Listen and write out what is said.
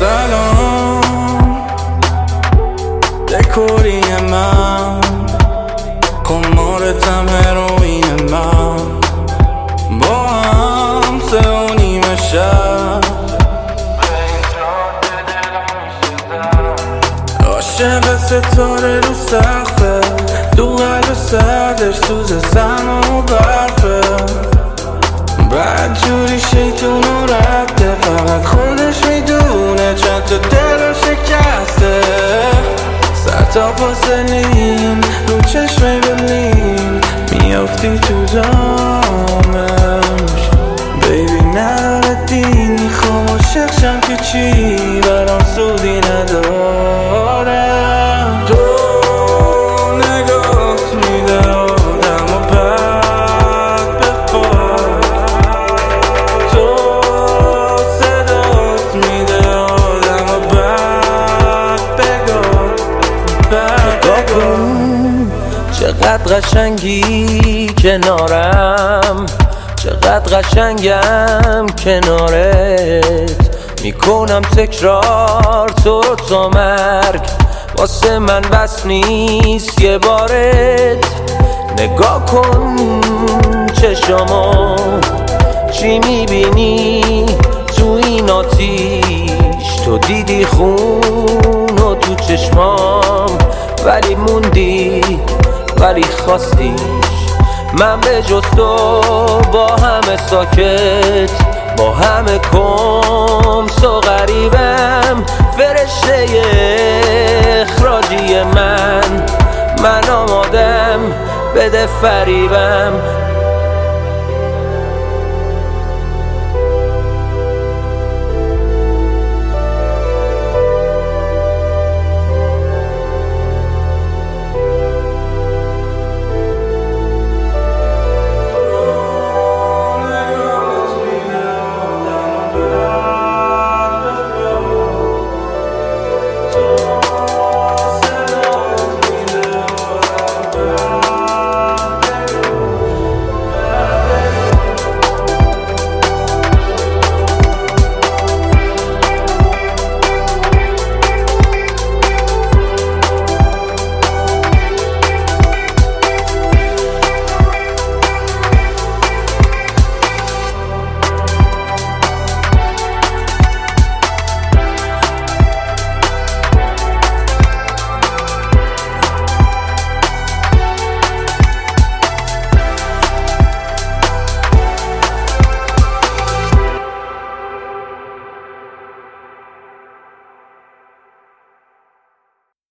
سلام دکوری من قمارتم هروین من با هم 3:30 شب عاشق ستاره رو سقفه دو قلب سردش سوز سرما و برفه بعد جوری شیطون و رده فقط خودش میدونه چند تا دل رو شکسته سر تا پا سلیم رو چشم بلیم میافتی تو دامش بیبی نداره دینی خواه عاشق شم که چی برام سودی نداره تو نگاه میده آدم و بد بخواه تو صدات میده آدم و بد بگاه چقدر قشنگی کنارم چقدر قشنگم کنارت میکنم تکرار تو رو تا مرگ واسه من بس نیست یه بارت نگاه کن چشامو چی میبینی تو این آتیش تو دیدی خون و تو چشمام ولی موندی ولی خواستیش من به جز تو با همه ساکت با همه کمس و غریبم فرشته اخراجی من آمادم بده فریبم